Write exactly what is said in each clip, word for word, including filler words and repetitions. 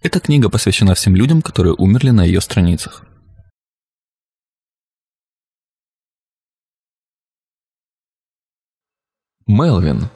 Эта книга посвящена всем людям, которые умерли на ее страницах. Мелвин.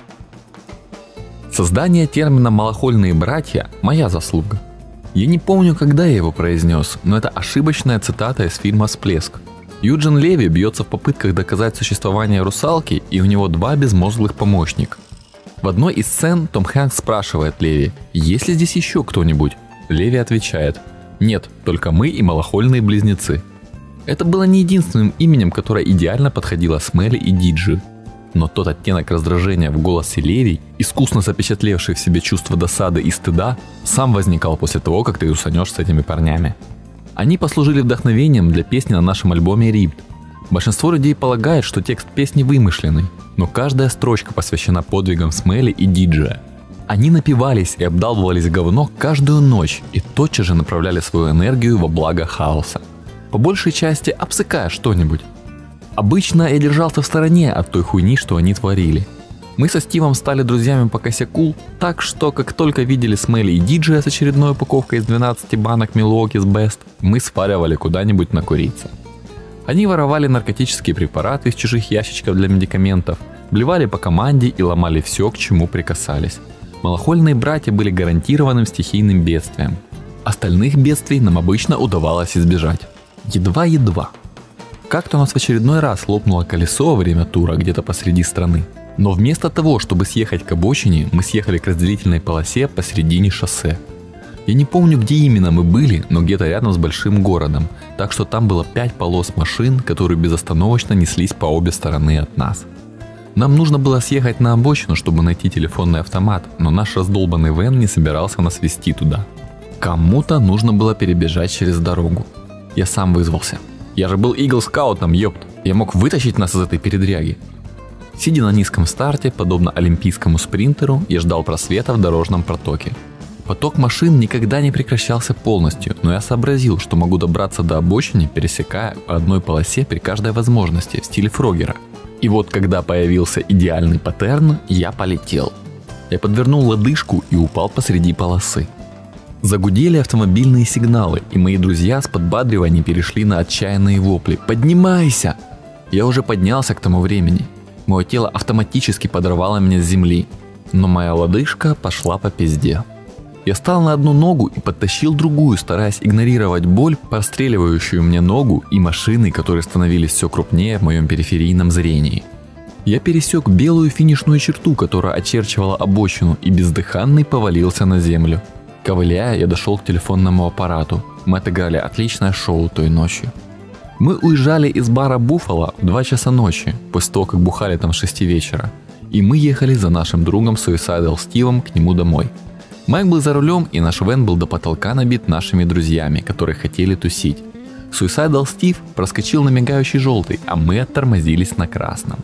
Создание термина «малохольные братья» – моя заслуга. Я не помню, когда я его произнес, но это ошибочная цитата из фильма «Всплеск». Юджин Леви бьется в попытках доказать существование русалки, и у него два безмозглых помощника. В одной из сцен Том Хэнкс спрашивает Леви: «Есть ли здесь еще кто-нибудь?» Леви отвечает: «Нет, только мы и малохольные близнецы». Это было не единственным именем, которое идеально подходило Смелли и Диджи. Но тот оттенок раздражения в голосе Леви, искусно запечатлевший в себе чувство досады и стыда, сам возникал после того, как ты усанешь с этими парнями. Они послужили вдохновением для песни на нашем альбоме «Ripped». Большинство людей полагает, что текст песни вымышленный, но каждая строчка посвящена подвигам Смелли и Диджея. Они напивались и обдалбывались говно каждую ночь и тотчас же направляли свою энергию во благо хаоса. По большей части обсыкая что-нибудь. Обычно я держался в стороне от той хуйни, что они творили. Мы со Стивом стали друзьями по косяку, так что как только видели Смелли и Диджея с очередной упаковкой из двенадцати банок Milwaukee's Best, мы сваливали куда-нибудь накуриться. Они воровали наркотические препараты из чужих ящичков для медикаментов, блевали по команде и ломали все, к чему прикасались. Малохольные братья были гарантированным стихийным бедствием. Остальных бедствий нам обычно удавалось избежать. Едва-едва. Как-то у нас в очередной раз лопнуло колесо во время тура где-то посреди страны. Но вместо того, чтобы съехать к обочине, мы съехали к разделительной полосе посередине шоссе. Я не помню, где именно мы были, но где-то рядом с большим городом, так что там было пять полос машин, которые безостановочно неслись по обе стороны от нас. Нам нужно было съехать на обочину, чтобы найти телефонный автомат, но наш раздолбанный вэн не собирался нас везти туда. Кому-то нужно было перебежать через дорогу. Я сам вызвался. Я же был игл-скаутом, ёпт. Я мог вытащить нас из этой передряги. Сидя на низком старте, подобно олимпийскому спринтеру, я ждал просвета в дорожном протоке. Поток машин никогда не прекращался полностью, но я сообразил, что могу добраться до обочины, пересекая по одной полосе при каждой возможности в стиле Фрогера. И вот когда появился идеальный паттерн, я полетел. Я подвернул лодыжку и упал посреди полосы. Загудели автомобильные сигналы, и мои друзья с подбадриванием перешли на отчаянные вопли: «Поднимайся!» Я уже поднялся к тому времени. Мое тело автоматически подорвало меня с земли, но моя лодыжка пошла по пизде. Я встал на одну ногу и подтащил другую, стараясь игнорировать боль, простреливающую мне ногу, и машины, которые становились все крупнее в моем периферийном зрении. Я пересек белую финишную черту, которая очерчивала обочину, и бездыханный повалился на землю. Ковыляя, я дошел к телефонному аппарату. Мы отыграли отличное шоу той ночью. Мы уезжали из бара Буффало в два часа ночи, после того, как бухали там с шести вечера. И мы ехали за нашим другом Suicidal Стивом к нему домой. Майк был за рулем, и наш вэн был до потолка набит нашими друзьями, которые хотели тусить. Suicidal Стив проскочил на мигающий желтый, а мы оттормозились на красном.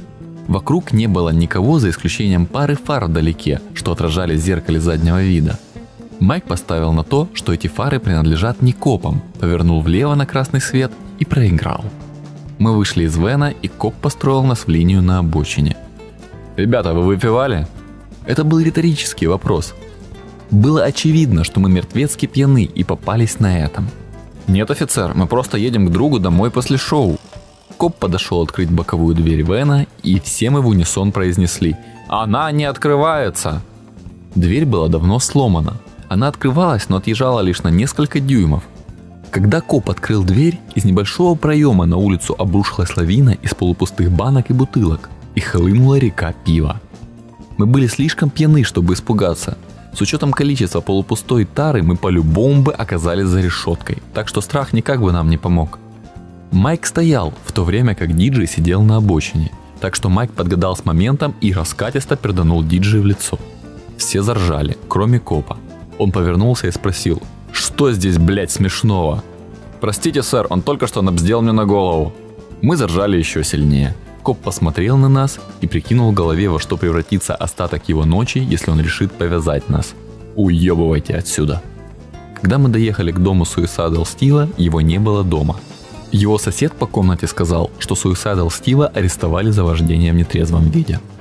Вокруг не было никого, за исключением пары фар вдалеке, что отражали в зеркале заднего вида. Майк поставил на то, что эти фары принадлежат не копам, повернул влево на красный свет и проиграл. Мы вышли из вэна, и коп построил нас в линию на обочине. «Ребята, вы выпивали?» Это был риторический вопрос. Было очевидно, что мы мертвецки пьяны и попались на этом. «Нет, офицер, мы просто едем к другу домой после шоу». Коп подошел открыть боковую дверь вэна, и все мы в унисон произнесли: «Она не открывается!» Дверь была давно сломана. Она открывалась, но отъезжала лишь на несколько дюймов. Когда коп открыл дверь, из небольшого проема на улицу обрушилась лавина из полупустых банок и бутылок, и хлынула река пива. Мы были слишком пьяны, чтобы испугаться. С учетом количества полупустой тары мы по-любому бы оказались за решеткой, так что страх никак бы нам не помог. Майк стоял, в то время как Диджей сидел на обочине, так что Майк подгадал с моментом и раскатисто перданул Диджей в лицо. Все заржали, кроме копа. Он повернулся и спросил: «Что здесь, блядь, смешного?» «Простите, сэр, он только что набздел мне на голову». Мы заржали еще сильнее. Коп посмотрел на нас и прикинул в голове, во что превратится остаток его ночи, если он решит повязать нас. Уебывайте отсюда. Когда мы доехали к дому Suicidal Стива, его не было дома. Его сосед по комнате сказал, что Suicidal Стива арестовали за вождение в нетрезвом виде.